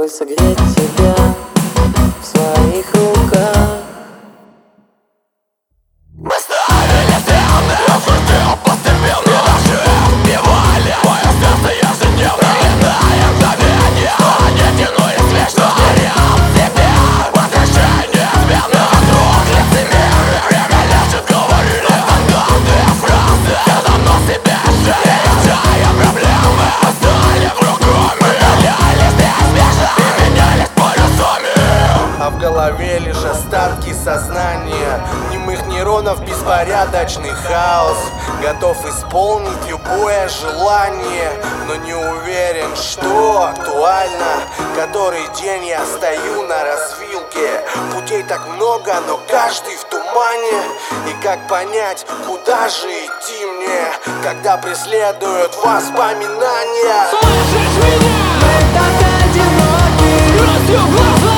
Позволь согреть тебя в своих руках. Мы ставили стены, ты поступил не наши убивали мое сердце ежедневно. Иное мгновение, не тянулись вечно. Терял тебя в отражении смены. Вдруг лицемерие, время лечит, говорили стандартные фразы. Все давно себе жили, решая проблемы. Стали кругами, менялись неизбежно и менялись полюсами. А в голове лишь остатки сознания, немых нейронов беспорядочный хаос. Готов исполнить любое желание, но не уверен, что актуально. Который день я стою на развилке, путей так много, но каждый в тумане. И как понять, куда же идти мне, когда преследуют воспоминания? Слышишь меня? Мы так одиноки, грустью в глазах.